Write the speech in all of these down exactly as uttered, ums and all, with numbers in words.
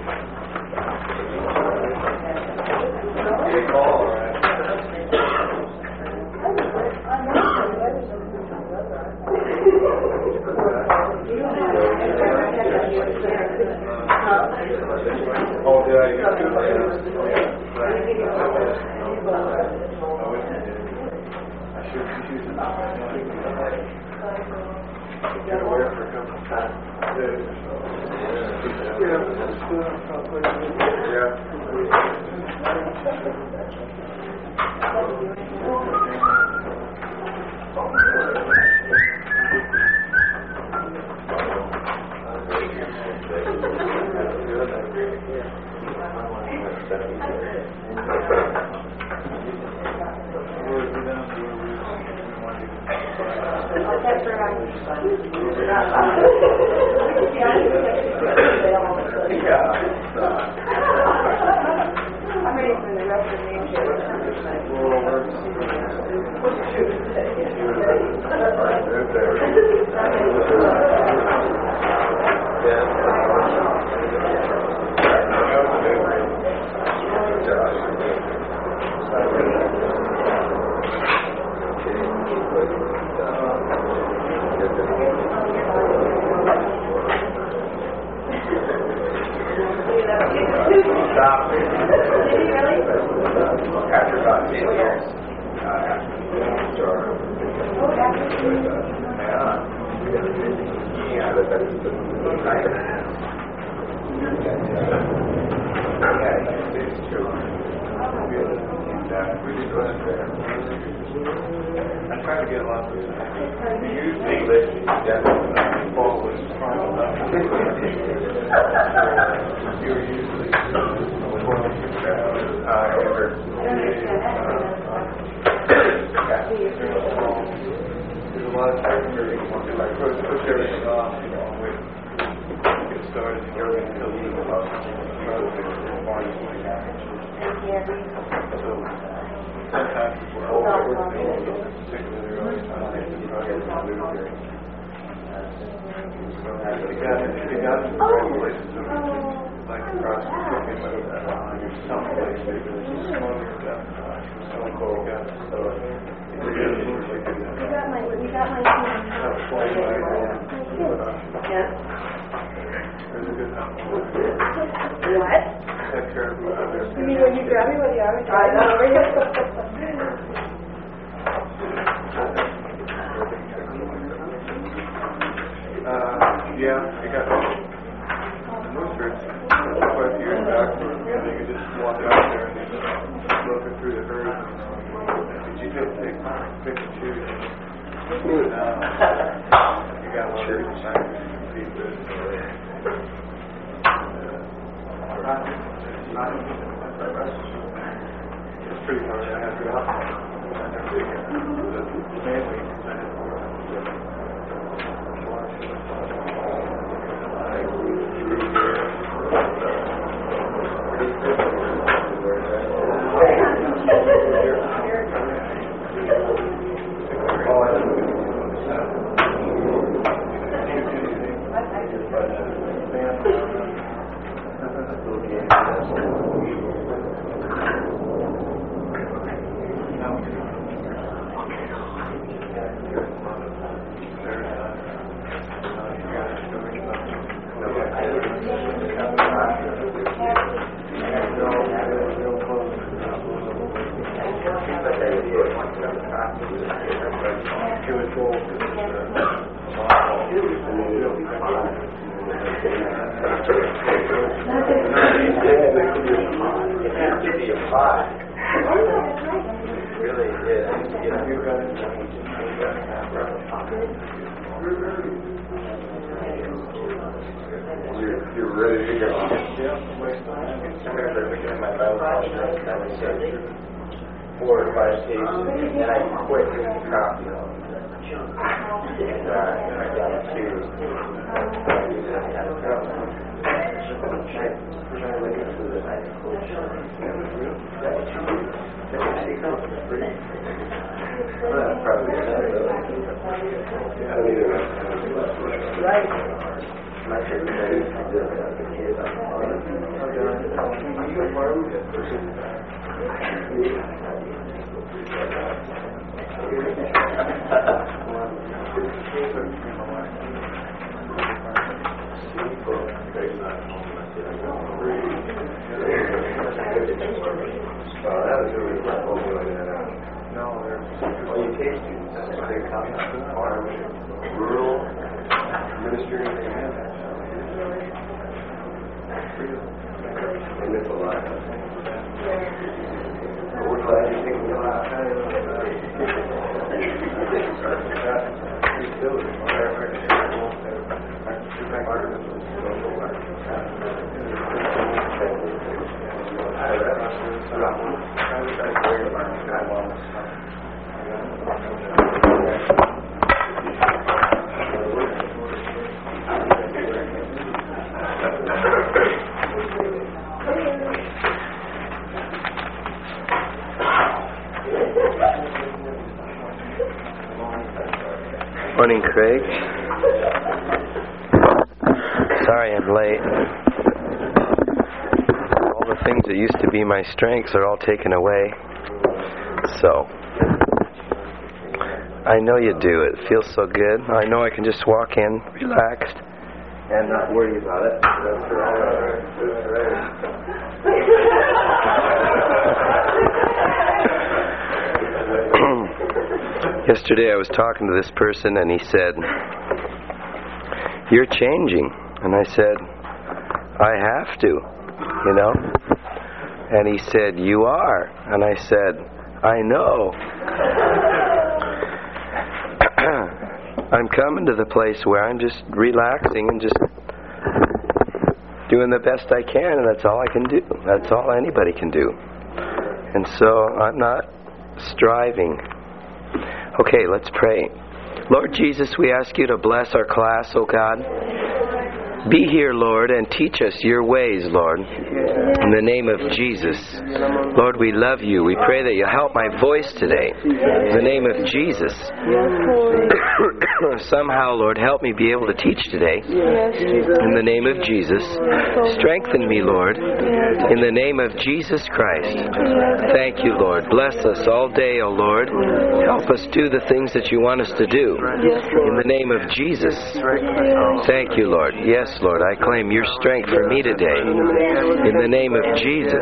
Good call, right? Oh, did I get two players? I should be choosing that. Get away for a couple of times. Yeah. I'm ready for the rest of the nature. Stop. Did you really? After about ten years. Uh, after the store. Oh, after Yeah. Yeah, but that's the night. Yeah, it's true. And uh, we just went there. I try to get a lot of it. Usually, English, definitely, Paul was trying to love you were usually uh, ever. There's a lot of times where you want to like push, push everything off, you know, wait, get started and go until you know about something as far as like that. So sometimes people are overworking, particularly early time, they just try to get moved there. But it got it got some regulations of like across the country, but some places they do some smoking stuff, some coal gas, so it really usually do that. You got my, you got my Yeah. There's a good time. What? Take care of others. You mean when you grab me with the arm? I know. Uh, yeah, I got the Moosefords quite a few years back. You know, you could just walk out there and just looking through the herd. Did you just take pick and choose? Uh, you got a lot of different kinds of pieces. It's pretty hard. I have to go out. I have to get the family. You're ready to go. Yeah. I remember looking at my Bible college and I was saying four or five stages, and I quit drinking coffee. And uh, I got a two. Right. My favorite day is Morning, Craig. Sorry I'm late. All the things that used to be my strengths are all taken away. So, I know you do. It feels so good. I know I can just walk in relaxed and not worry about it. That's right. That's right. Yesterday I was talking to this person and he said, "You're changing." And I said, "I have to, you know." And he said, "You are." And I said, "I know." I'm coming to the place where I'm just relaxing and just doing the best I can, and that's all I can do. That's all anybody can do. And so I'm not striving. Okay, let's pray. Lord Jesus, we ask you to bless our class, oh God. Be here, Lord, and teach us your ways, Lord. In the name of Jesus. Lord, we love you. We pray that you help my voice today. In the name of Jesus. Somehow, Lord, help me be able to teach today. In the name of Jesus. Strengthen me, Lord. In the name of Jesus Christ. Thank you, Lord. Bless us all day, O Lord. Help us do the things that you want us to do. In the name of Jesus. Thank you, Lord. Yes, Lord, I claim your strength for me today. In the name of Jesus.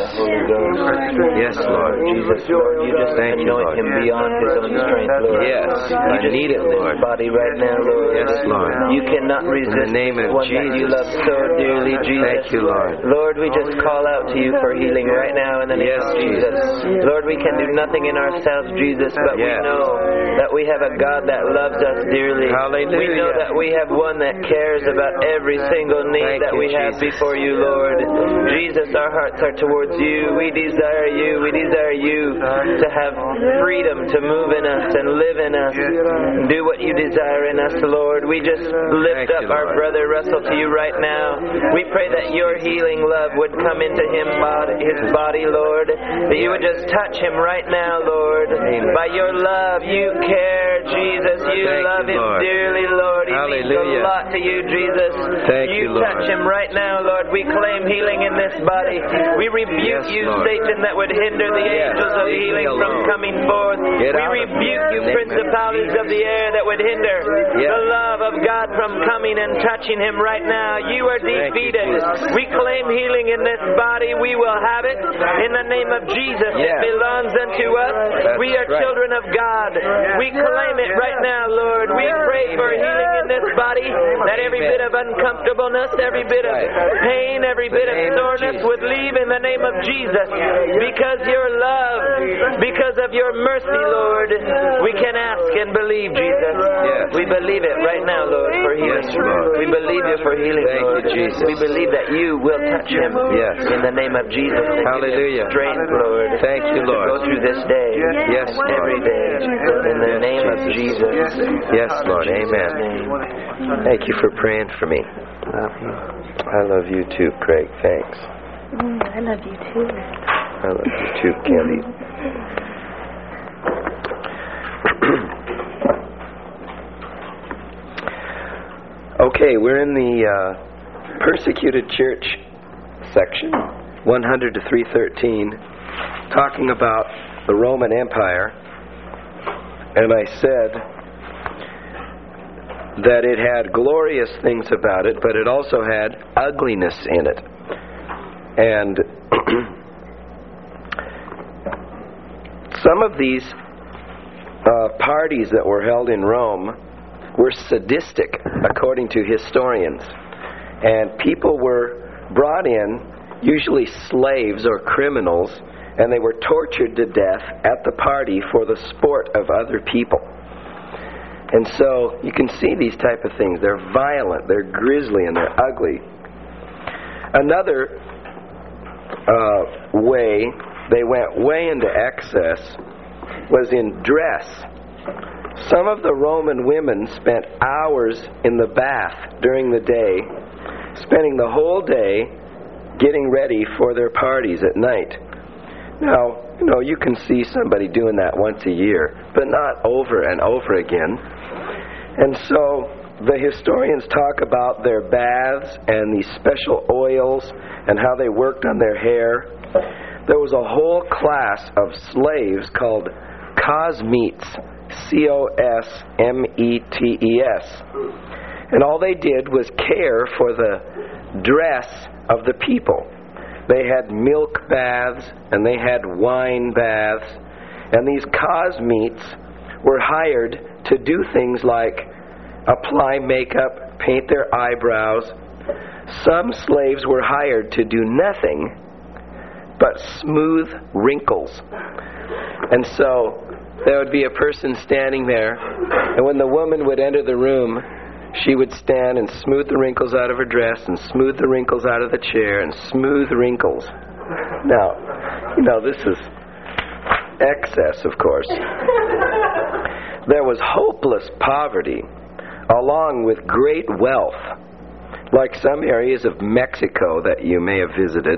Yes, Lord. Jesus, Lord, you just thank you, Lord. Him beyond his own strength, Lord. Yes, I need it, Lord. Body right now, Lord. Yes, Lord. You cannot resist in the name of one Jesus. that you love so dearly, Jesus. Thank you, Lord. Lord, we just call out to you for healing right now in the name yes, of Jesus. Jesus. Lord, we can do nothing in ourselves, Jesus, but yes. we know that we have a God that loves us dearly. Hallelujah. We know that we have one that cares about every single need Thank that you, we have Jesus. before you, Lord. Jesus, our hearts are towards you. We desire you. We desire you to have freedom to move in us and live in us. Do what you desire in us, Lord. We just lift Thank up you, our Lord. brother Russell to you right now. We pray that your healing love would come into him, body, his body, Lord. That you would just touch him right now, Lord. Amen. By your love, you care, Jesus. You Thank love you, him Lord. dearly, Lord. He Hallelujah. means a lot to you, Jesus. Thank you you, Lord. touch him right now, Lord. We claim healing in this body. We rebuke Yes, you, Lord. Satan, that would hinder the Yes, angels of leave me healing from alone. coming forth. Get we out of rebuke here. you, In the name of principalities of the air that would hinder Yes. the love of God from coming and touching him right now. You are Thank you, defeated. Jesus. We claim healing in this body. We will have it in the name of Jesus. Yes. It belongs unto us. That's we are right. children of God. We claim it right now, Lord. We pray for healing in this body, that every Amen. bit of uncomfortableness, every bit of pain, every bit of name of soreness Jesus. would leave in the name of Jesus. Because your love, because of your mercy, Lord, we can ask and believe, Jesus. Yes. We believe it right now, Lord, for healing. Yes, Lord. We believe you for healing, Thank you, Lord. Jesus. We believe that you will touch him. Yes. In the name of Jesus. And give him Hallelujah. strength, Lord. Thank you, To Lord. go through this day. Yes, Lord. Every day. In the Yes, name of Jesus. Jesus. Yes, Lord. Amen. Thank you for praying for me. Love you. I love you too, Craig. Thanks. Mm, I love you too. I love you too, Candy. Okay, we're in the uh, Persecuted Church section, one hundred to three thirteen, talking about the Roman Empire, and I said that it had glorious things about it, but it also had ugliness in it. And some of these uh, parties that were held in Rome were sadistic, according to historians. And people were brought in, usually slaves or criminals, and they were tortured to death at the party for the sport of other people. And so you can see these type of things. They're violent, they're grisly, and they're ugly. Another uh, way they went way into excess was in dress. Some of the Roman women spent hours in the bath during the day, spending the whole day getting ready for their parties at night. Now, you know, you can see somebody doing that once a year, but not over and over again. And so the historians talk about their baths and these special oils and how they worked on their hair. There was a whole class of slaves called cosmetes, C O S M E T E S. And all they did was care for the dress of the people. They had milk baths and they had wine baths. And these cosmetes were hired to do things like apply makeup, paint their eyebrows. Some slaves were hired to do nothing but smooth wrinkles. And so there would be a person standing there, and when the woman would enter the room, she would stand and smooth the wrinkles out of her dress and smooth the wrinkles out of the chair and smooth wrinkles. Now, you know, this is excess, of course. There was hopeless poverty along with great wealth, like some areas of Mexico that you may have visited.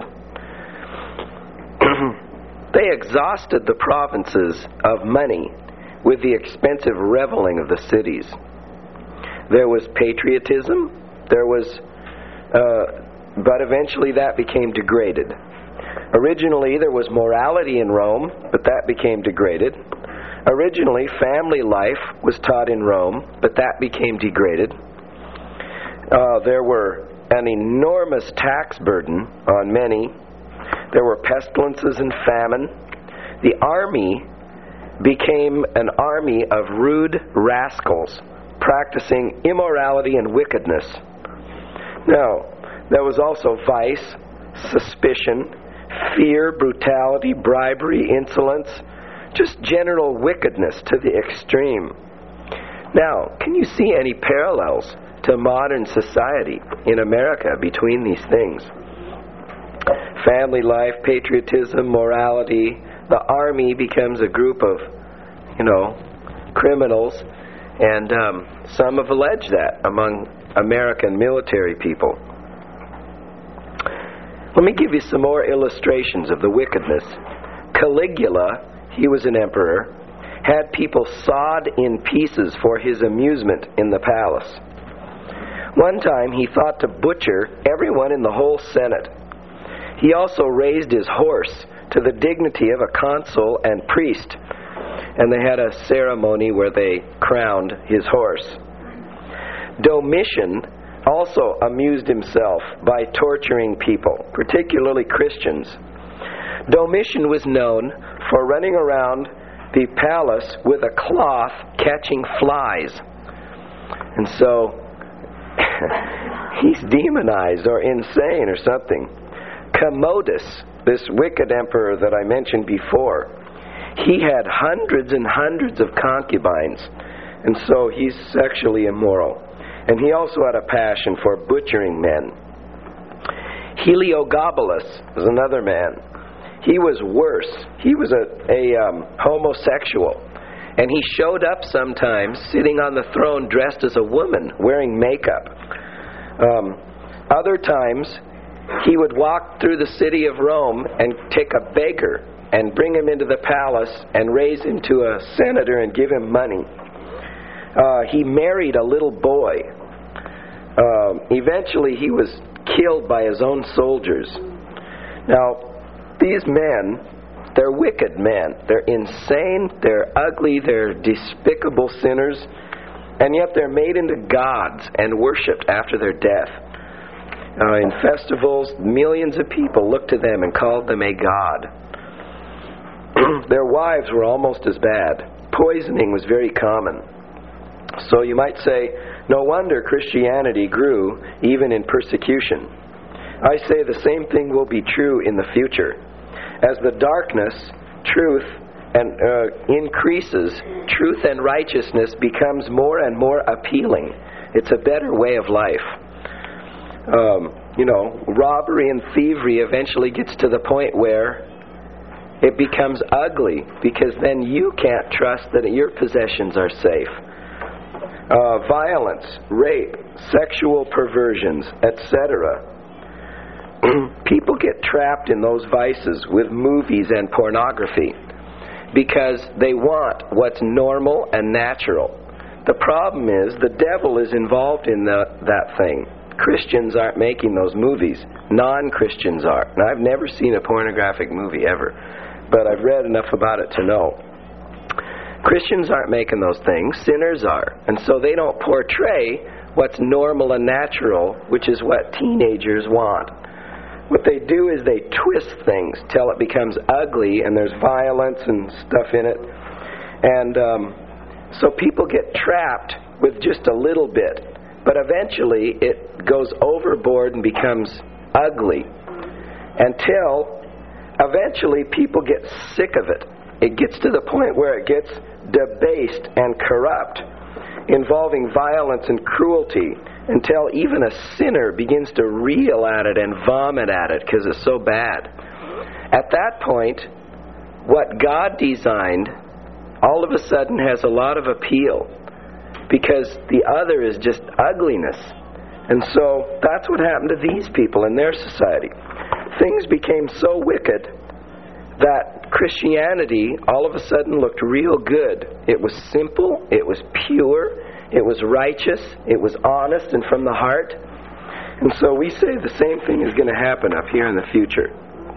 They exhausted the provinces of money with the expensive reveling of the cities. There was patriotism, there was, uh, but eventually that became degraded. Originally there was morality in Rome, but that became degraded. Originally family life was taught in Rome, but that became degraded. Uh, there were an enormous tax burden on many. There were pestilences and famine. The army became an army of rude rascals practicing immorality and wickedness. Now, there was also vice, suspicion, fear, brutality, bribery, insolence, just general wickedness to the extreme. Now, can you see any parallels to modern society in America between these things? Family life, patriotism, morality. The army becomes a group of, you know, criminals, and um, some have alleged that among American military people. Let me give you some more illustrations of the wickedness. Caligula, he was an emperor, had people sawed in pieces for his amusement in the palace. One time he thought to butcher everyone in the whole Senate. He also raised his horse to the dignity of a consul and priest, and they had a ceremony where they crowned his horse. Domitian also amused himself by torturing people, particularly Christians. Domitian was known for running around the palace with a cloth catching flies. And so he's demonized or insane or something. Commodus, this wicked emperor that I mentioned before, he had hundreds and hundreds of concubines, and so he's sexually immoral. And he also had a passion for butchering men. Heliogabalus is another man. He was worse. He was a, a um, homosexual. And he showed up sometimes sitting on the throne dressed as a woman, wearing makeup. Um, other times, he would walk through the city of Rome and take a beggar and bring him into the palace and raise him to a senator and give him money. Uh, he married a little boy. Uh, eventually he was killed by his own soldiers. Now, these men, they're wicked men. They're insane, they're ugly, they're despicable sinners, and yet they're made into gods and worshipped after their death. Uh, in festivals, millions of people looked to them and called them a god. Their wives were almost as bad. Poisoning was very common. So you might say, no wonder Christianity grew even in persecution. I say the same thing will be true in the future. As the darkness, truth, and uh, increases, truth and righteousness becomes more and more appealing. It's a better way of life. Um, you know, robbery and thievery eventually gets to the point where it becomes ugly, because then you can't trust that your possessions are safe. Uh, violence, rape, sexual perversions, et cetera. People get trapped in those vices with movies and pornography because they want what's normal and natural. The problem is the devil is involved in the, that thing. Christians aren't making those movies. Non-Christians are. Now, I've never seen a pornographic movie ever, but I've read enough about it to know. Christians aren't making those things. Sinners are. And so they don't portray what's normal and natural, which is what teenagers want. What they do is they twist things till it becomes ugly and there's violence and stuff in it. And um, so people get trapped with just a little bit. But eventually it goes overboard and becomes ugly. Until eventually people get sick of it. It gets to the point where it gets debased and corrupt, involving violence and cruelty, until even a sinner begins to reel at it and vomit at it because it's so bad. At that point, what God designed all of a sudden has a lot of appeal, because the other is just ugliness. And so that's what happened to these people in their society. Things became so wicked that Christianity all of a sudden looked real good. It was simple, it was pure, it was righteous, it was honest and from the heart. And so we say the same thing is going to happen up here in the future.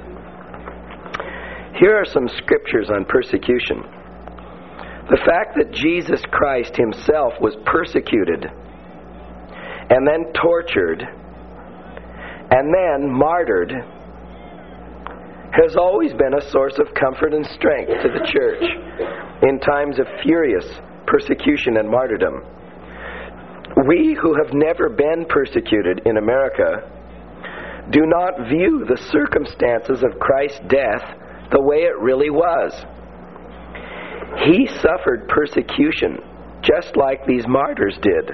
Here are some scriptures on persecution. The fact that Jesus Christ himself was persecuted and then tortured and then martyred has always been a source of comfort and strength to the church in times of furious persecution and martyrdom. We who have never been persecuted in America do not view the circumstances of Christ's death the way it really was. He suffered persecution just like these martyrs did.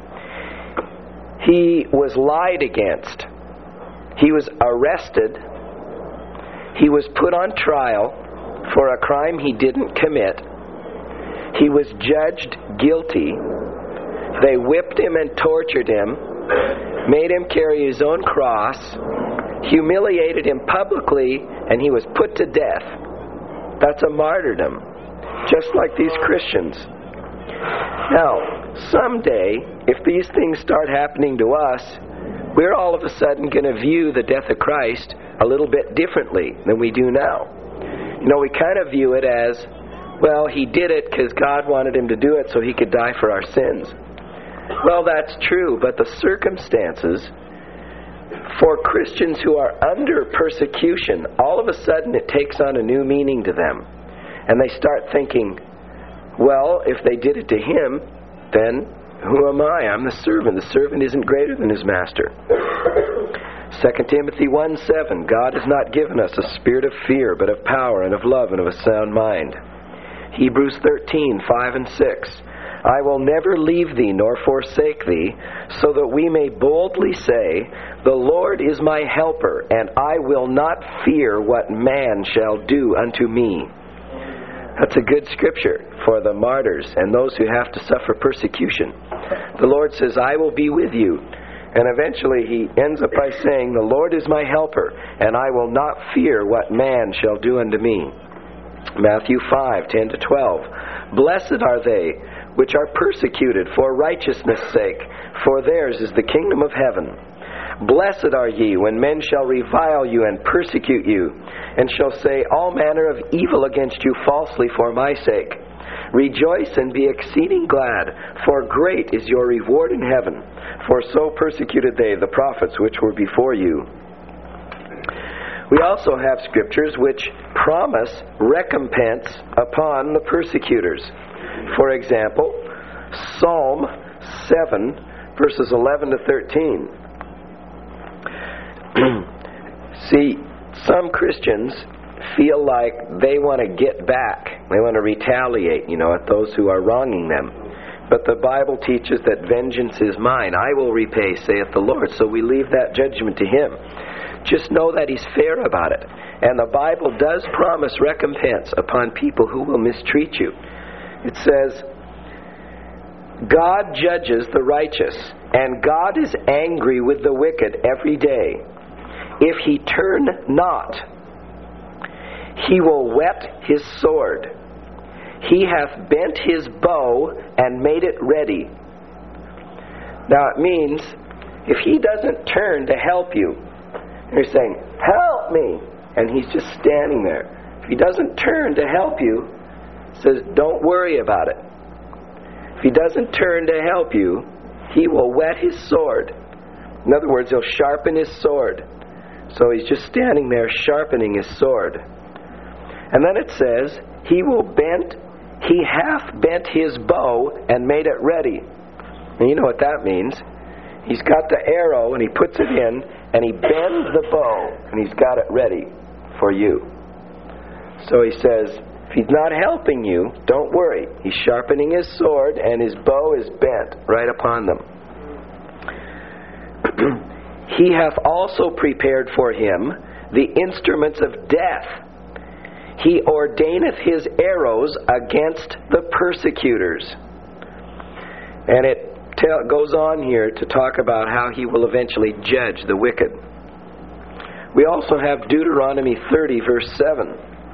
He was lied against. He was arrested. He was put on trial for a crime he didn't commit. He was judged guilty. They whipped him and tortured him, made him carry his own cross, humiliated him publicly, and he was put to death. That's a martyrdom, just like these Christians. Now, someday, if these things start happening to us, we're all of a sudden going to view the death of Christ a little bit differently than we do now. You know, we kind of view it as, well, he did it because God wanted him to do it so he could die for our sins. Well, that's true, but the circumstances for Christians who are under persecution, all of a sudden it takes on a new meaning to them. And they start thinking, well, if they did it to him, then who am I? I'm the servant. The servant isn't greater than his master. Second Timothy one seven, God has not given us a spirit of fear, but of power and of love and of a sound mind. Hebrews thirteen five and six, I will never leave thee nor forsake thee, so that we may boldly say, the Lord is my helper, and I will not fear what man shall do unto me. That's a good scripture for the martyrs and those who have to suffer persecution. The Lord says, I will be with you. And eventually he ends up by saying, the Lord is my helper, and I will not fear what man shall do unto me. Matthew five ten to twelve, blessed are they which are persecuted for righteousness' sake, for theirs is the kingdom of heaven. Blessed are ye when men shall revile you and persecute you, and shall say all manner of evil against you falsely for my sake. Rejoice and be exceeding glad, for great is your reward in heaven. For so persecuted they the prophets which were before you. We also have scriptures which promise recompense upon the persecutors. For example, Psalm seven, verses eleven to thirteen. See, some Christians feel like they want to get back. They want to retaliate, you know, at those who are wronging them. But the Bible teaches that vengeance is mine. I will repay, saith the Lord. So we leave that judgment to Him. Just know that He's fair about it. And the Bible does promise recompense upon people who will mistreat you. It says, God judges the righteous, and God is angry with the wicked every day. If he turn not, he will whet his sword. He hath bent his bow and made it ready. Now it means, if he doesn't turn to help you, and you're saying, help me, and he's just standing there. If he doesn't turn to help you, says, don't worry about it. If he doesn't turn to help you, he will whet his sword. In other words, he'll sharpen his sword. So he's just standing there sharpening his sword. And then it says, he will bend, he hath bent his bow and made it ready. And you know what that means. He's got the arrow and he puts it in and he bends the bow and he's got it ready for you. So he says, if he's not helping you, don't worry. He's sharpening his sword and his bow is bent right upon them. He hath also prepared for him the instruments of death. He ordaineth his arrows against the persecutors. And it tell, goes on here to talk about how he will eventually judge the wicked. We also have Deuteronomy thirty, verse seven.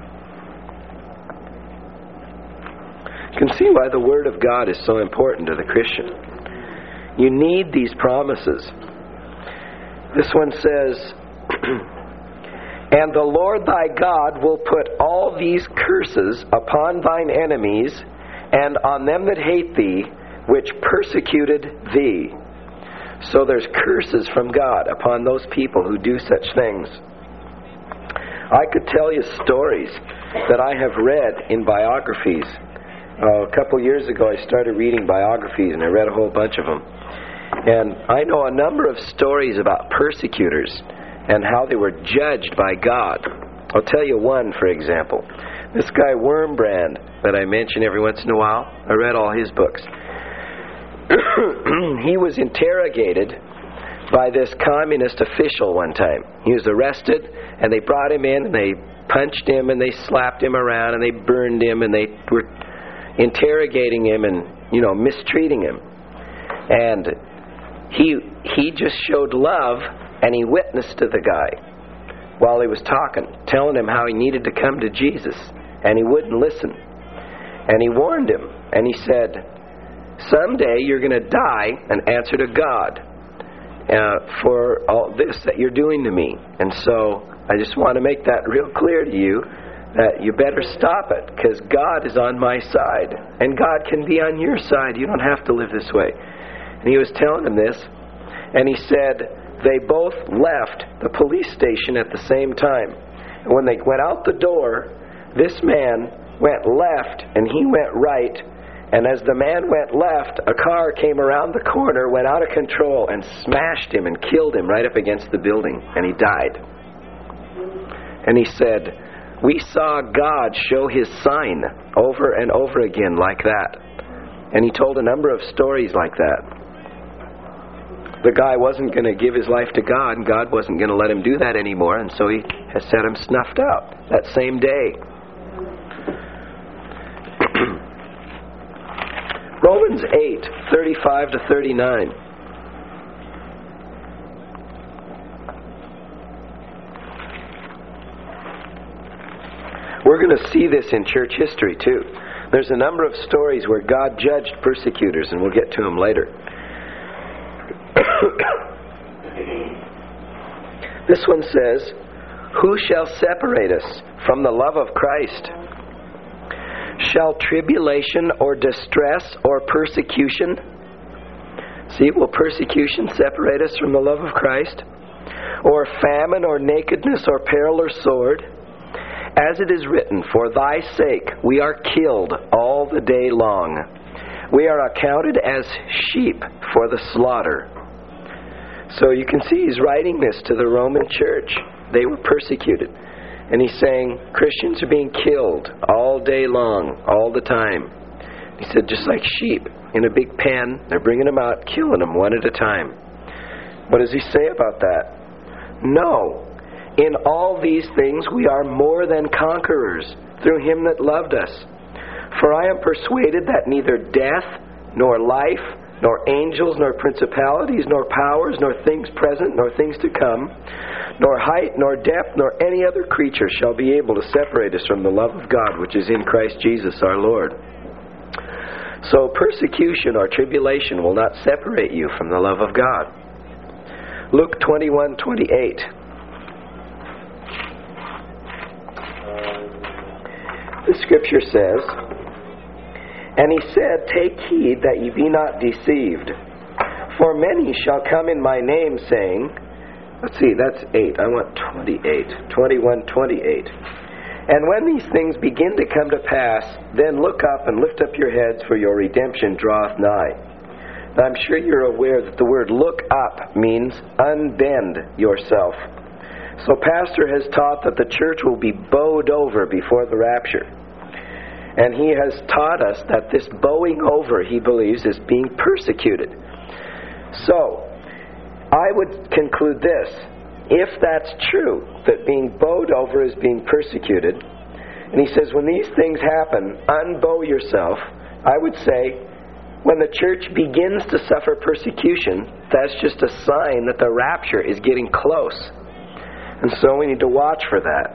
You can see why the Word of God is so important to the Christian. You need these promises. This one says, and the Lord thy God will put all these curses upon thine enemies and on them that hate thee, which persecuted thee. So there's curses from God upon those people who do such things. I could tell you stories that I have read in biographies. Uh, a couple years ago I started reading biographies and I read a whole bunch of them. And I know a number of stories about persecutors and how they were judged by God. I'll tell you one, for example. This guy Wurmbrand that I mention every once in a while, I read all his books. He was interrogated by this communist official one time. He was arrested, and they brought him in, and they punched him, and they slapped him around, and they burned him, and they were interrogating him and, you know, mistreating him. And he he just showed love, and he witnessed to the guy while he was talking, telling him how he needed to come to Jesus, and he wouldn't listen. And he warned him, and he said, someday you're going to die and answer to God uh, for all this that you're doing to me. And so I just want to make that real clear to you, that you better stop it, because God is on my side, and God can be on your side. You don't have to live this way. And he was telling him this, and he said they both left the police station at the same time. And when they went out the door, this man went left and he went right. And as the man went left, a car came around the corner, went out of control, and smashed him and killed him right up against the building. And he died. And he said, we saw God show His sign over and over again like that. And he told a number of stories like that. The guy wasn't going to give his life to God, and God wasn't going to let him do that anymore, and so He has had him snuffed out that same day. Romans eight, thirty-five to thirty-nine. We're going to see this in church history too. There's a number of stories where God judged persecutors, and we'll get to them later. This one says, "Who shall separate us from the love of Christ? Shall tribulation or distress or persecution?" See, will persecution separate us from the love of Christ? "Or famine or nakedness or peril or sword? As it is written, for thy sake we are killed all the day long. We are accounted as sheep for the slaughter." So you can see he's writing this to the Roman church. They were persecuted. And he's saying, Christians are being killed all day long, all the time. He said, just like sheep in a big pen, they're bringing them out, killing them one at a time. What does he say about that? "No, in all these things we are more than conquerors through him that loved us. For I am persuaded that neither death, nor life, nor angels, nor principalities, nor powers, nor things present, nor things to come, nor height, nor depth, nor any other creature shall be able to separate us from the love of God, which is in Christ Jesus our Lord." So persecution or tribulation will not separate you from the love of God. Luke twenty-one twenty-eight. The scripture says, "And he said, Take heed that ye be not deceived. For many shall come in my name, saying," let's see, that's eight. I want twenty-eight. twenty-one twenty-eight. "And when these things begin to come to pass, then look up and lift up your heads, for your redemption draweth nigh." Now, I'm sure you're aware that the word "look up" means unbend yourself. So Pastor has taught that the church will be bowed over before the rapture. And he has taught us that this bowing over, he believes, is being persecuted. So, I would conclude this. If that's true, that being bowed over is being persecuted, and he says when these things happen, unbow yourself, I would say when the church begins to suffer persecution, that's just a sign that the rapture is getting close. And so we need to watch for that.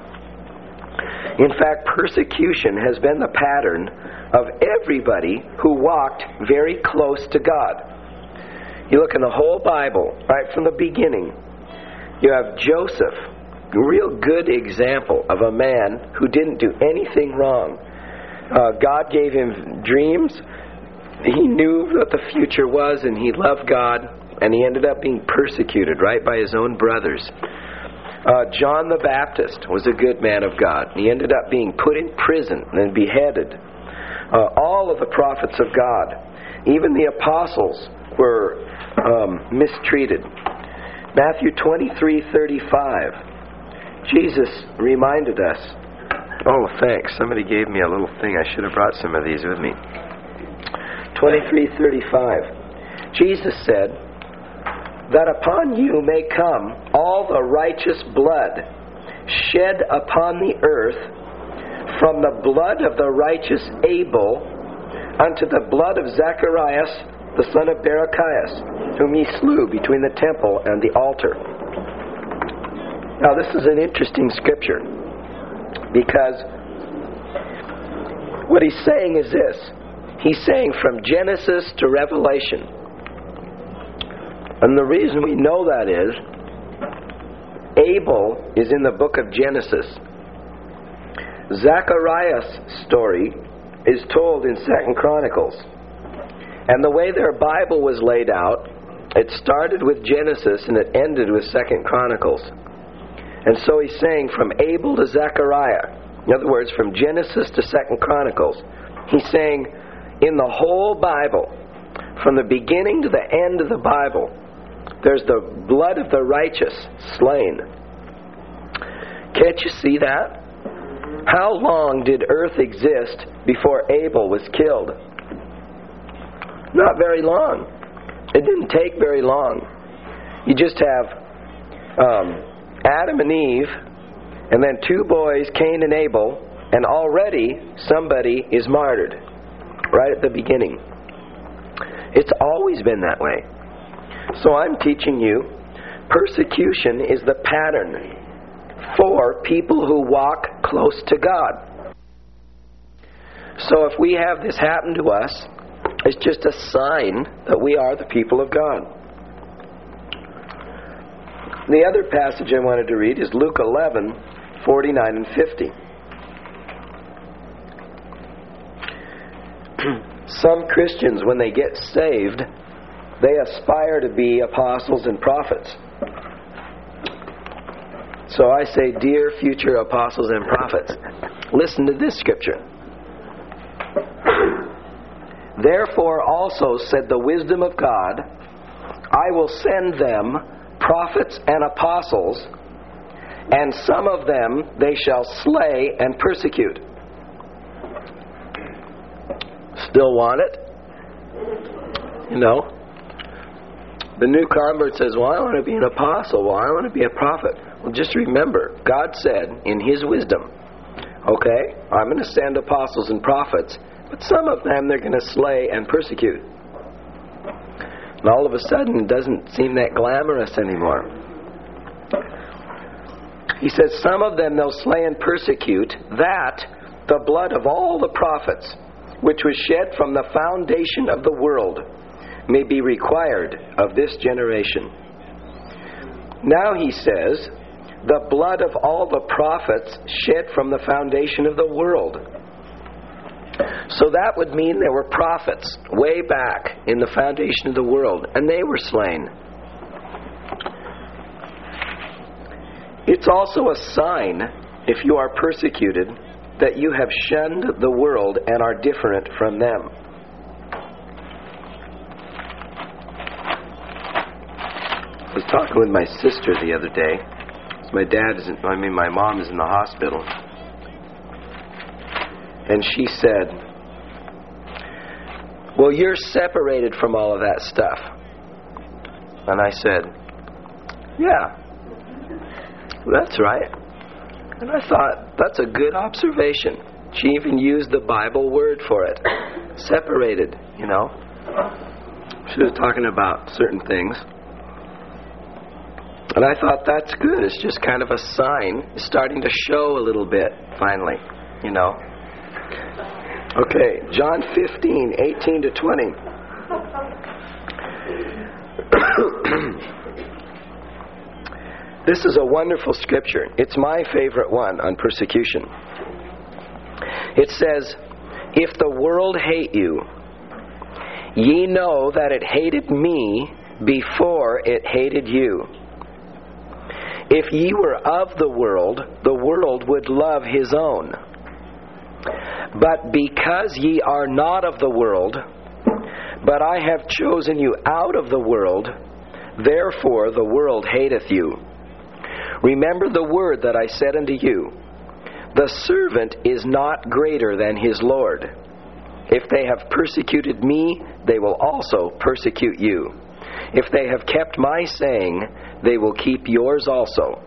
In fact, persecution has been the pattern of everybody who walked very close to God. You look in the whole Bible, right from the beginning, you have Joseph, a real good example of a man who didn't do anything wrong. Uh, God gave him dreams. He knew what the future was, and he loved God, and he ended up being persecuted, right, by his own brothers. Uh, John the Baptist was a good man of God. He ended up being put in prison and beheaded. Uh, all of the prophets of God, even the apostles, were um, mistreated. Matthew twenty-three thirty-five. Jesus reminded us. Oh, thanks. Somebody gave me a little thing. I should have brought some of these with me. twenty-three thirty-five. Jesus said, "That upon you may come all the righteous blood shed upon the earth, from the blood of the righteous Abel unto the blood of Zacharias, the son of Barachias, whom ye slew between the temple and the altar." Now this is an interesting scripture, because what he's saying is this. He's saying from Genesis to Revelation. And the reason we know that is, Abel is in the book of Genesis. Zacharias' story is told in Second Chronicles. And the way their Bible was laid out, it started with Genesis and it ended with Second Chronicles. And so he's saying from Abel to Zechariah, in other words, from Genesis to Second Chronicles, he's saying in the whole Bible, from the beginning to the end of the Bible, there's the blood of the righteous slain. Can't you see that? How long did earth exist before Abel was killed? Not very long. It didn't take very long. You just have um, Adam and Eve, and then two boys, Cain and Abel, and already somebody is martyred right at the beginning. It's always been that way. So I'm teaching you, persecution is the pattern for people who walk close to God. So if we have this happen to us, it's just a sign that we are the people of God. The other passage I wanted to read is Luke eleven, forty-nine and fifty. Some Christians, when they get saved, they aspire to be apostles and prophets. So I say, dear future apostles and prophets, listen to this scripture. Therefore also said the wisdom of God, I will send them prophets and apostles, and some of them they shall slay and persecute. Still want it? You know? The new convert says, well, I want to be an apostle. Well, I want to be a prophet. Well, just remember, God said in His wisdom, okay, I'm going to send apostles and prophets, but some of them they're going to slay and persecute. And all of a sudden, it doesn't seem that glamorous anymore. He says, some of them they'll slay and persecute, that the blood of all the prophets, which was shed from the foundation of the world, may be required of this generation. Now he says, the blood of all the prophets shed from the foundation of the world. So that would mean there were prophets way back in the foundation of the world, and they were slain. It's also a sign, if you are persecuted, that you have shunned the world and are different from them. I was talking with my sister the other day. My dad is in, I mean my mom is in the hospital. And she said, well, you're separated from all of that stuff. And I said, yeah, that's right. And I thought, that's a good observation. She even used the Bible word for it. Separated, you know. She was talking about certain things. And I thought, that's good. It's just kind of a sign. It's starting to show a little bit, finally, you know. Okay, John fifteen, eighteen to twenty. This is a wonderful scripture. It's my favorite one on persecution. It says, if the world hate you, ye know that it hated me before it hated you. If ye were of the world, the world would love his own. But because ye are not of the world, but I have chosen you out of the world, therefore the world hateth you. Remember the word that I said unto you, the servant is not greater than his Lord. If they have persecuted me, they will also persecute you. If they have kept my saying, they will keep yours also.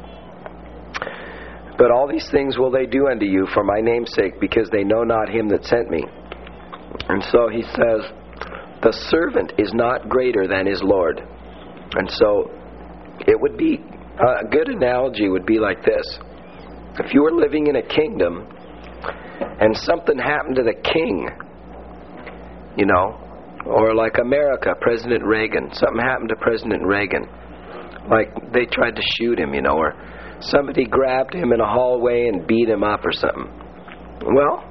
But all these things will they do unto you for my name's sake, because they know not him that sent me. And so he says, the servant is not greater than his Lord. And so it would be, a good analogy would be like this. If you were living in a kingdom and something happened to the king, you know, or like America, President Reagan, something happened to President Reagan. Like they tried to shoot him, you know, or somebody grabbed him in a hallway and beat him up or something. Well,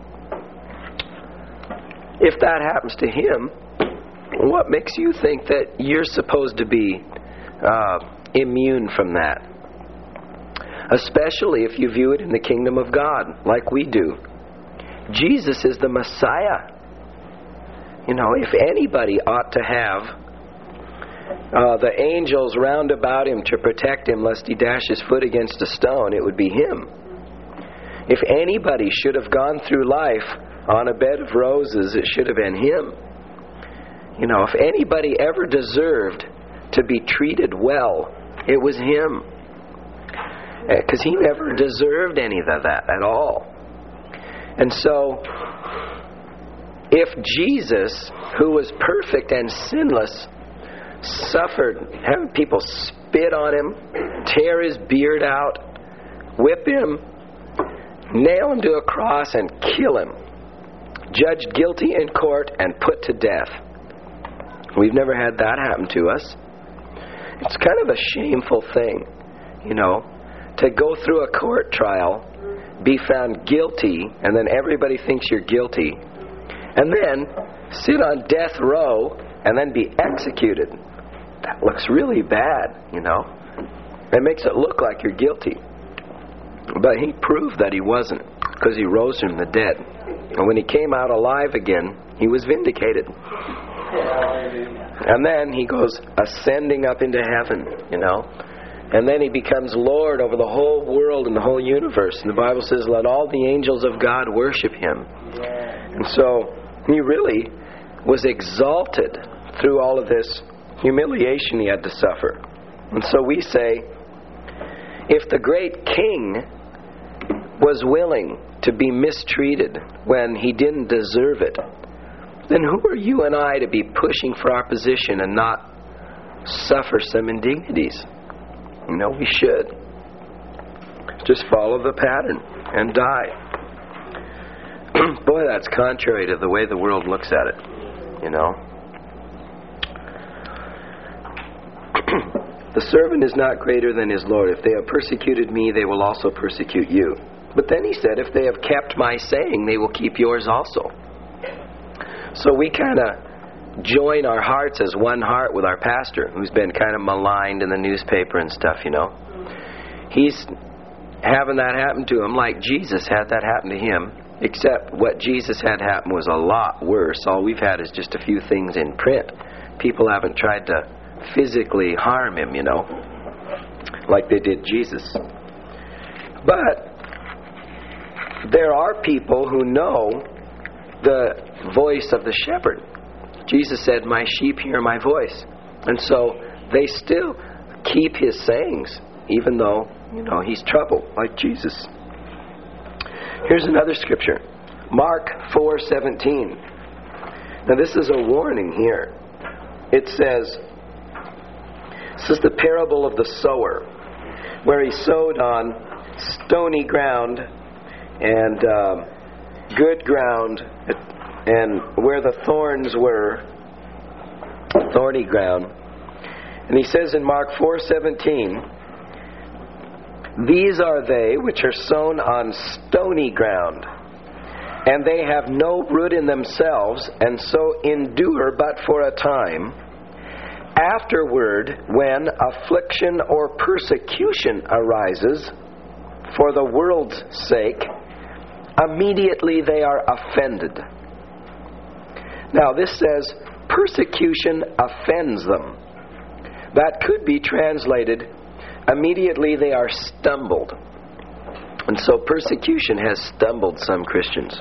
if that happens to him, what makes you think that you're supposed to be uh, immune from that? Especially if you view it in the kingdom of God, like we do. Jesus is the Messiah. You know, if anybody ought to have uh, the angels round about him to protect him lest he dash his foot against a stone, it would be him. If anybody should have gone through life on a bed of roses, it should have been him. You know, if anybody ever deserved to be treated well, it was him. Because he never deserved any of that at all. And so, if Jesus, who was perfect and sinless, suffered, having people spit on him, tear his beard out, whip him, nail him to a cross and kill him, judged guilty in court and put to death. We've never had that happen to us. It's kind of a shameful thing, you know, to go through a court trial, be found guilty, and then everybody thinks you're guilty, and then sit on death row and then be executed. That looks really bad, you know. It makes it look like you're guilty. But he proved that he wasn't, because he rose from the dead. And when he came out alive again, he was vindicated. And then he goes ascending up into heaven, you know. And then he becomes Lord over the whole world and the whole universe. And the Bible says, let all the angels of God worship him. And so he really was exalted through all of this humiliation he had to suffer. And so we say, if the great king was willing to be mistreated when he didn't deserve it, then who are you and I to be pushing for our position and not suffer some indignities? You know, we should. Just follow the pattern and die. Boy, that's contrary to the way the world looks at it, you know. The servant is not greater than his Lord. If they have persecuted me, they will also persecute you. But then he said, if they have kept my saying, they will keep yours also. So we kind of join our hearts as one heart with our pastor, who's been kind of maligned in the newspaper and stuff, you know. He's having that happen to him like Jesus had that happen to him, except what Jesus had happen was a lot worse. All we've had is just a few things in print. People haven't tried to physically harm him, you know, like they did Jesus. But there are people who know the voice of the shepherd. Jesus said, my sheep hear my voice. And so they still keep his sayings, even though, you know, he's troubled, like Jesus. Here's another scripture. Mark four seventeen. Now this is a warning here. It says, this is the parable of the sower, where he sowed on stony ground and um, good ground, and where the thorns were, thorny ground. And he says in Mark four seventeen, these are they which are sown on stony ground, and they have no root in themselves, and so endure but for a time. Afterward, when affliction or persecution arises for the world's sake, immediately they are offended. Now this says, persecution offends them. That could be translated, immediately they are stumbled. And so persecution has stumbled some Christians.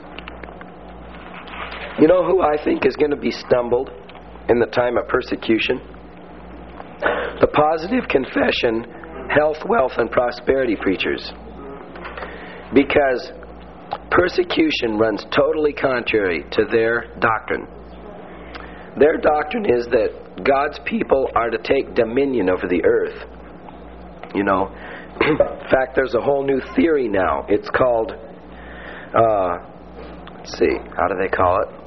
You know who I think is going to be stumbled in the time of persecution? The positive confession, health, wealth, and prosperity preachers. Because persecution runs totally contrary to their doctrine. Their doctrine is that God's people are to take dominion over the earth. You know, in fact, there's a whole new theory now. It's called, uh, let's see, how do they call it?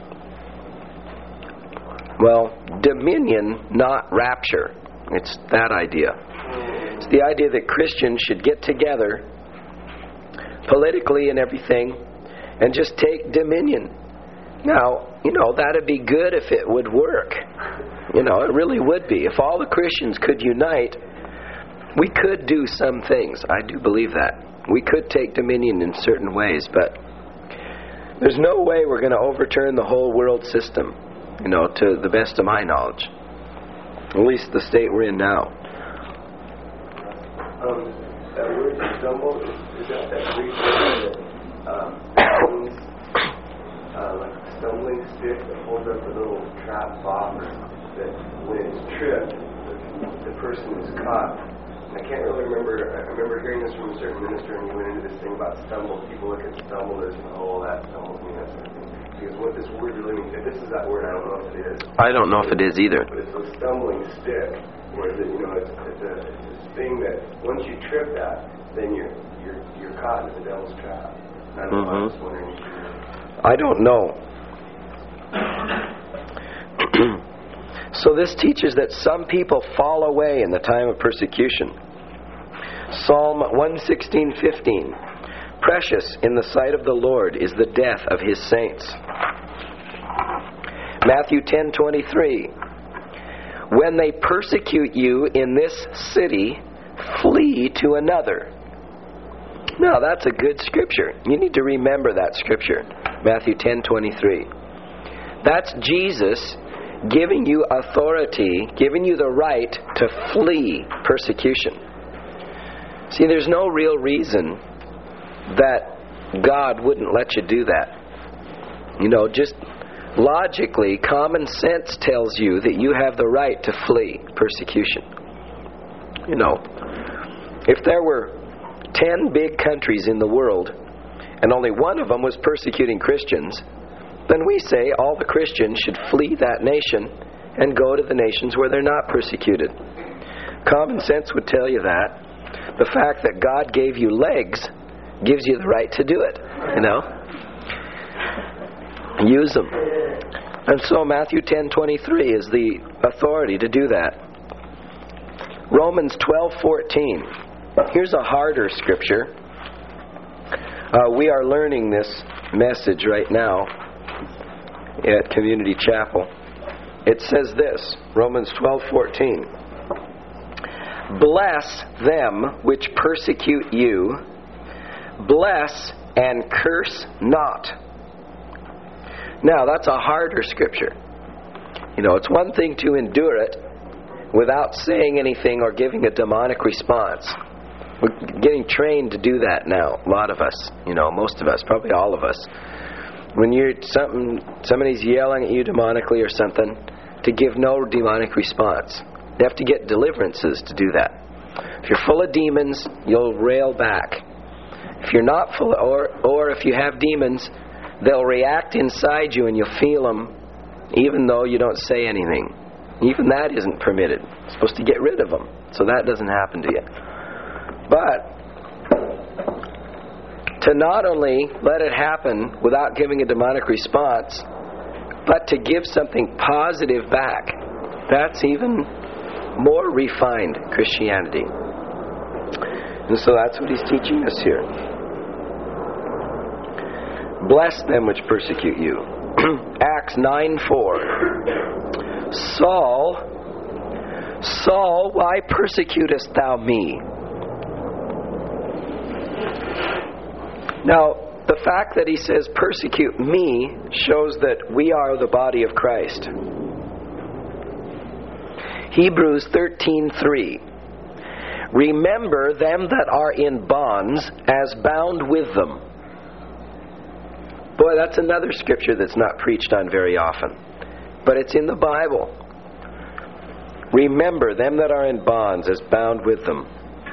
Well, dominion, not rapture. It's that idea. It's the idea that Christians should get together politically and everything and just take dominion. Now, you know, that'd be good if it would work. You know, it really would be. If all the Christians could unite, we could do some things. I do believe that. We could take dominion in certain ways, but there's no way we're going to overturn the whole world system, you know, to the best of my knowledge. At least the state we're in now. Um, that word stumble, is, is that that Greek word that um, means uh, like a stumbling stick that holds up a little trap bopper that when it's tripped, the, the person is caught. And I can't really remember, I remember hearing this from a certain minister, and he went into this thing about stumble. People look at stumble as, oh, that stumbles me, that sort of thing. Because what this word really means, if this is that word, I don't know if it is. I don't know if it is either. But it's a stumbling stick, where the, you know, it's, it's, a, it's this thing that once you trip that, then you're you're you're caught in the devil's trap. I don't know. Mm-hmm. I was wondering if you know. I don't know. So this teaches that some people fall away in the time of persecution. Psalm one sixteen fifteen. Precious in the sight of the Lord is the death of His saints. Matthew ten twenty-three. When they persecute you in this city, flee to another. Now that's a good scripture. You need to remember that scripture. Matthew ten twenty-three. That's Jesus giving you authority, giving you the right to flee persecution. See, there's no real reason that God wouldn't let you do that. You know, just logically, common sense tells you that you have the right to flee persecution. You know, if there were ten big countries in the world and only one of them was persecuting Christians, then we say all the Christians should flee that nation and go to the nations where they're not persecuted. Common sense would tell you that. The fact that God gave you legs gives you the right to do it, you know. Use them. And so Matthew ten twenty-three is the authority to do that. Romans twelve fourteen. Here's a harder scripture. Uh, we are learning this message right now at Community Chapel. It says this, Romans twelve fourteen. Bless them which persecute you. Bless and curse not. Now, that's a harder scripture. You know, it's one thing to endure it without saying anything or giving a demonic response. We're getting trained to do that now, a lot of us. You know, most of us, probably all of us. When you're something, somebody's yelling at you demonically or something, to give no demonic response. You have to get deliverances to do that. If you're full of demons, you'll rail back. If you're not full of, or or if you have demons, they'll react inside you and you'll feel them even though you don't say anything. Even that isn't permitted. You're supposed to get rid of them. So that doesn't happen to you. But to not only let it happen without giving a demonic response, but to give something positive back, that's even more refined Christianity. And so that's what he's teaching us here. Bless them which persecute you. Acts nine four. Saul, Saul, why persecutest thou me? Now, the fact that he says persecute me shows that we are the body of Christ. Hebrews thirteen three. Remember them that are in bonds as bound with them. Boy, that's another scripture that's not preached on very often. But it's in the Bible. Remember them that are in bonds as bound with them.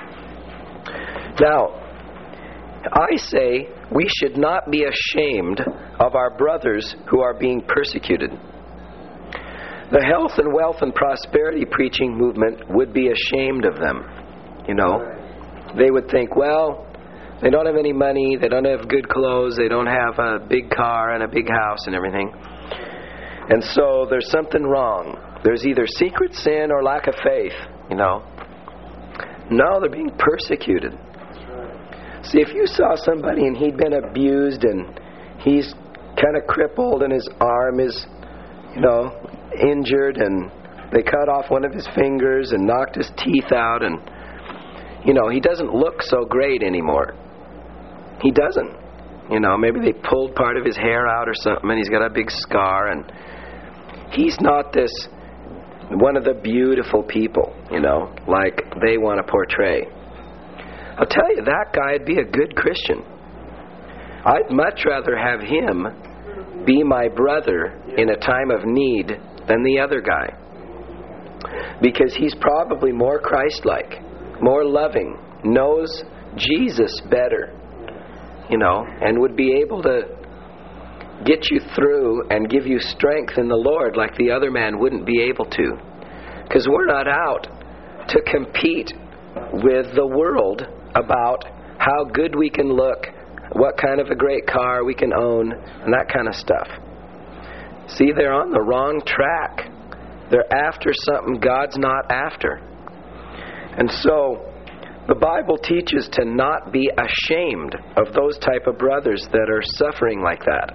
Now, I say we should not be ashamed of our brothers who are being persecuted. The health and wealth and prosperity preaching movement would be ashamed of them. You know, they would think, well, they don't have any money, they don't have good clothes, they don't have a big car and a big house and everything. And so there's something wrong. There's either secret sin or lack of faith, you know. No, they're being persecuted. See, if you saw somebody and he'd been abused and he's kind of crippled and his arm is, you know, injured and they cut off one of his fingers and knocked his teeth out and, you know, he doesn't look so great anymore. He doesn't. You know, maybe they pulled part of his hair out or something and he's got a big scar and he's not this one of the beautiful people, you know, like they want to portray. I'll tell you, that guy'd be a good Christian. I'd much rather have him be my brother in a time of need than the other guy. Because he's probably more Christ-like, more loving, knows Jesus better, you know, and would be able to get you through and give you strength in the Lord like the other man wouldn't be able to. Because we're not out to compete with the world about how good we can look, what kind of a great car we can own, and that kind of stuff. See, they're on the wrong track. They're after something God's not after. And so, the Bible teaches to not be ashamed of those type of brothers that are suffering like that.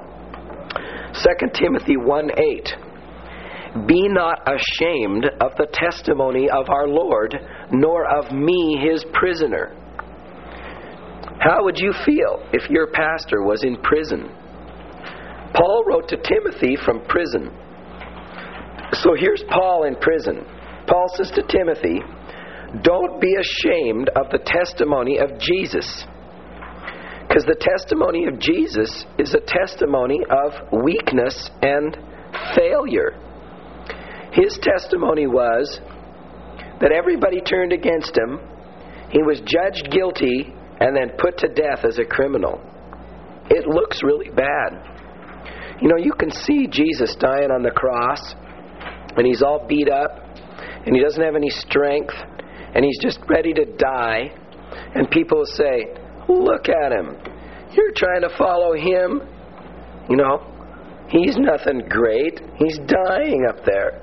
Second Timothy one eight. Be not ashamed of the testimony of our Lord, nor of me, his prisoner. How would you feel if your pastor was in prison? Paul wrote to Timothy from prison. So here's Paul in prison. Paul says to Timothy, don't be ashamed of the testimony of Jesus. Because the testimony of Jesus is a testimony of weakness and failure. His testimony was that everybody turned against him. He was judged guilty and then put to death as a criminal. It looks really bad. You know, you can see Jesus dying on the cross, and he's all beat up, and he doesn't have any strength, and he's just ready to die. And people say, look at him. You're trying to follow him. You know, he's nothing great. He's dying up there.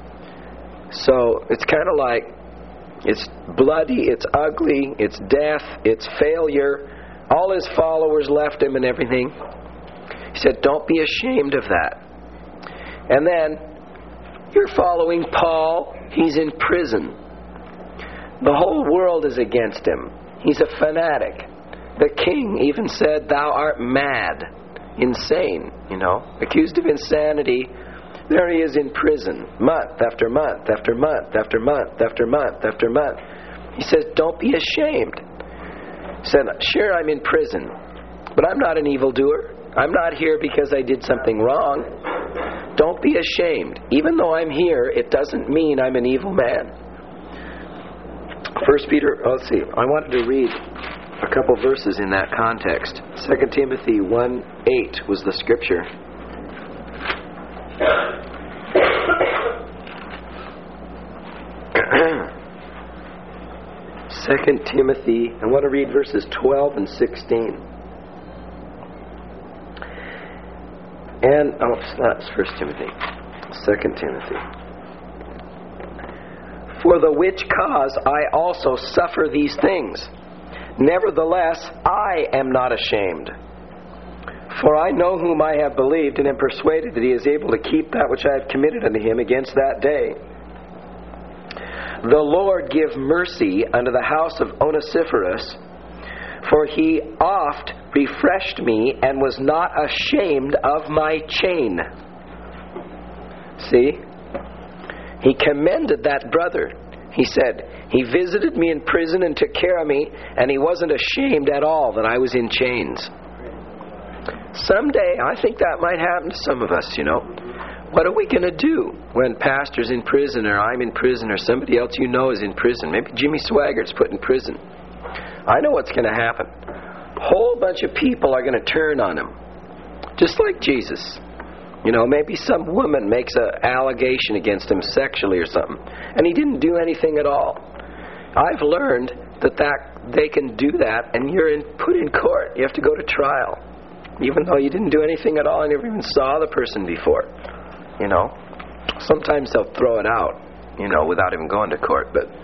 So it's kind of like, it's bloody, it's ugly, it's death, it's failure. All his followers left him and everything. He said, don't be ashamed of that. And then, you're following Paul. He's in prison. The whole world is against him. He's a fanatic. The king even said, thou art mad, insane, you know, accused of insanity. There he is in prison, month after month after month after month after month after month. He says, don't be ashamed. He said, sure, I'm in prison, but I'm not an evildoer. I'm not here because I did something wrong. Don't be ashamed. Even though I'm here, it doesn't mean I'm an evil man. First Peter, oh, let's see, I wanted to read a couple verses in that context. Second Timothy one eight was the scripture. Second Timothy, I want to read verses twelve and sixteen. And, oh, that's First Timothy. Second Timothy. For the which cause I also suffer these things. Nevertheless, I am not ashamed. For I know whom I have believed, and am persuaded that he is able to keep that which I have committed unto him against that day. The Lord give mercy unto the house of Onesiphorus, for he oft refreshed me, and was not ashamed of my chain. See? He commended that brother. He said, he visited me in prison and took care of me, and he wasn't ashamed at all that I was in chains. Someday, I think that might happen to some of us, you know. What are we going to do when pastor's in prison, or I'm in prison, or somebody else you know is in prison? Maybe Jimmy Swaggart's put in prison. I know what's going to happen. A whole bunch of people are going to turn on him. Just like Jesus. You know, maybe some woman makes an allegation against him sexually or something, and he didn't do anything at all. I've learned that, that they can do that, and you're in, put in court. You have to go to trial, even though you didn't do anything at all and never even saw the person before. You know, sometimes they'll throw it out, you know, without even going to court. But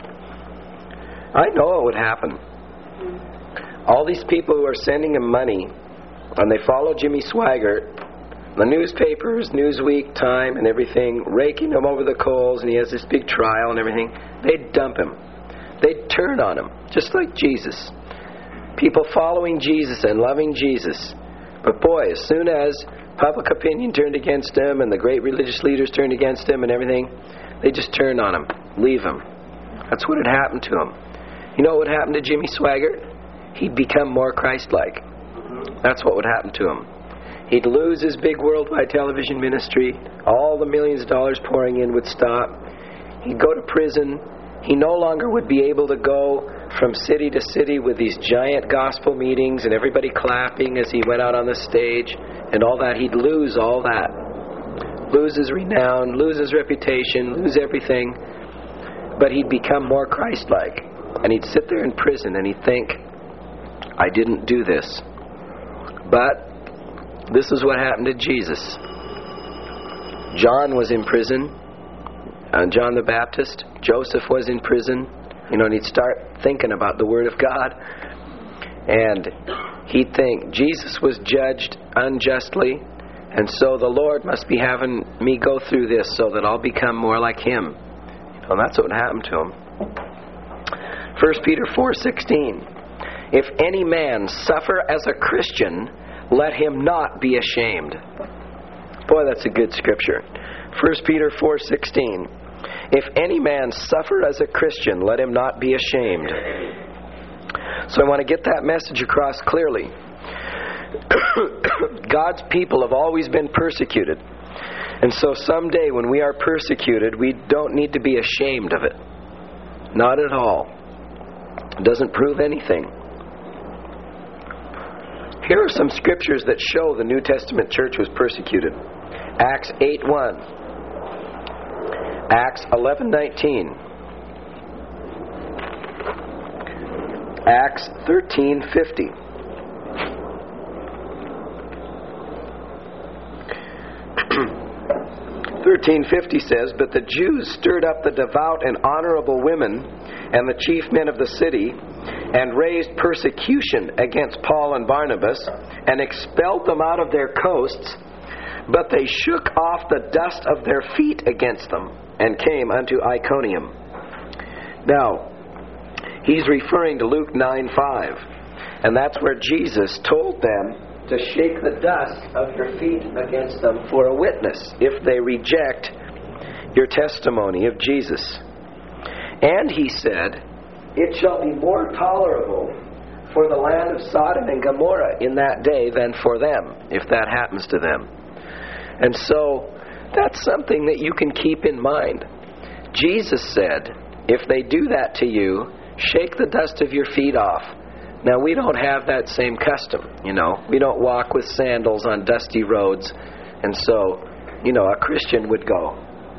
I know it would happen. All these people who are sending him money, and they follow Jimmy Swaggart, the newspapers, Newsweek, Time, and everything, raking him over the coals, and he has this big trial and everything, they'd dump him. They'd turn on him, just like Jesus. People following Jesus and loving Jesus. But boy, as soon as public opinion turned against him, and the great religious leaders turned against him and everything, they just turned on him, leave him. That's what had happened to him. You know what would happen to Jimmy Swaggart? He'd become more Christ-like. That's what would happen to him. He'd lose his big worldwide television ministry. All the millions of dollars pouring in would stop. He'd go to prison. He no longer would be able to go from city to city with these giant gospel meetings and everybody clapping as he went out on the stage and all that. He'd lose all that. Lose his renown, lose his reputation, lose everything. But he'd become more Christ-like. And he'd sit there in prison and he'd think, I didn't do this. But this is what happened to Jesus. John was in prison. uh, John the Baptist. Joseph was in prison. You know, and he'd start thinking about the Word of God. And he'd think, Jesus was judged unjustly, and so the Lord must be having me go through this so that I'll become more like Him. You know, and that's what happened to him. First Peter four sixteen. If any man suffer as a Christian, let him not be ashamed. Boy, that's a good scripture. First Peter four sixteen. If any man suffer as a Christian, let him not be ashamed. So I want to get that message across clearly. God's people have always been persecuted. And so someday when we are persecuted, we don't need to be ashamed of it. Not at all. It doesn't prove anything. Here are some scriptures that show the New Testament church was persecuted. Acts eight one. Acts eleven nineteen. Acts thirteen fifty. thirteen fifty says, but the Jews stirred up the devout and honorable women and the chief men of the city, and raised persecution against Paul and Barnabas, and expelled them out of their coasts. But they shook off the dust of their feet against them, and came unto Iconium. Now, he's referring to Luke nine five, and that's where Jesus told them to shake the dust of your feet against them for a witness if they reject your testimony of Jesus. And he said, it shall be more tolerable for the land of Sodom and Gomorrah in that day than for them, if that happens to them. And so, that's something that you can keep in mind. Jesus said, if they do that to you, shake the dust of your feet off. Now, we don't have that same custom, you know. We don't walk with sandals on dusty roads. And so, you know, a Christian would go.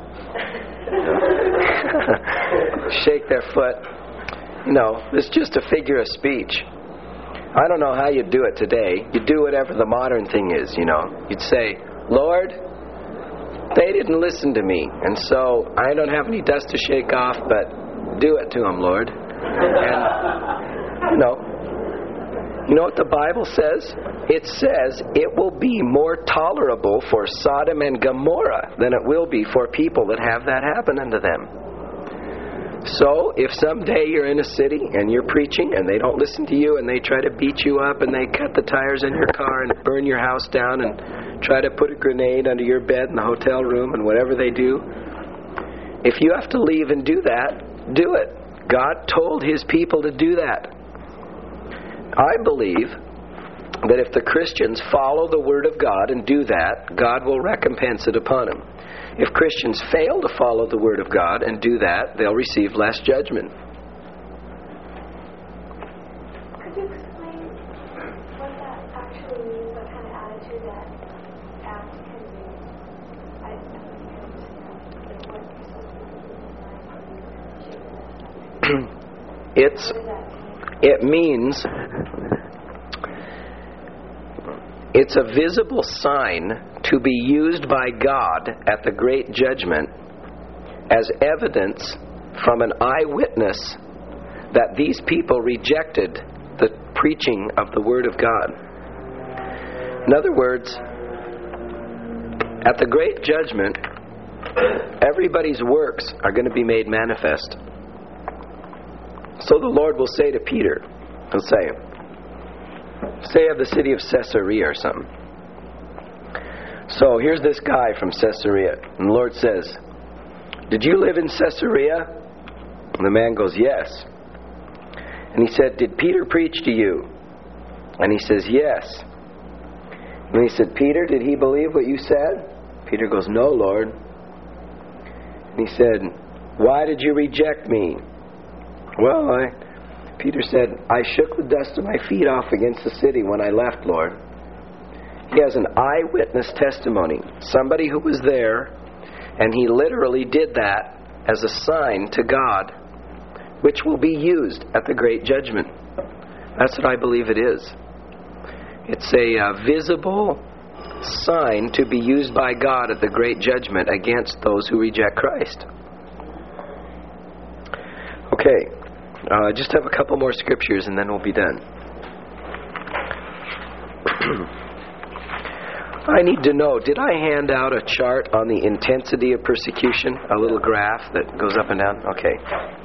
Shake their foot. You know, it's just a figure of speech. I don't know how you do it today. You do whatever the modern thing is, you know. You'd say, Lord, they didn't listen to me, and so I don't have any dust to shake off, but do it to them, Lord. And, you know, you know what the Bible says? It says it will be more tolerable for Sodom and Gomorrah than it will be for people that have that happen unto them. So, if someday you're in a city and you're preaching and they don't listen to you and they try to beat you up and they cut the tires in your car and burn your house down and try to put a grenade under your bed in the hotel room and whatever they do, if you have to leave and do that, do it. God told His people to do that. I believe that if the Christians follow the Word of God and do that, God will recompense it upon them. If Christians fail to follow the Word of God and do that, they'll receive less judgment. Could you explain what that actually means, what kind of attitude that act can be? I don't understand. It's, it means it's a visible sign to be used by God at the great judgment as evidence from an eyewitness that these people rejected the preaching of the Word of God. In other words, at the great judgment, everybody's works are going to be made manifest. So the Lord will say to Peter, He'll say, say of the city of Caesarea or something. So here's this guy from Caesarea, and the Lord says, did you live in Caesarea? And the man goes, yes. And he said, did Peter preach to you? And he says, yes. And he said, Peter, did he believe what you said? Peter goes, no, Lord. And he said, why did you reject me? Well, I, Peter said, I shook the dust of my feet off against the city when I left, Lord. He has an eyewitness testimony. Somebody who was there, and he literally did that as a sign to God, which will be used at the great judgment. That's what I believe it is. It's a uh, visible sign to be used by God at the great judgment against those who reject Christ. Okay. Uh, just have a couple more scriptures and then we'll be done. I need to know, did I hand out a chart on the intensity of persecution? A little graph that goes up and down? Okay.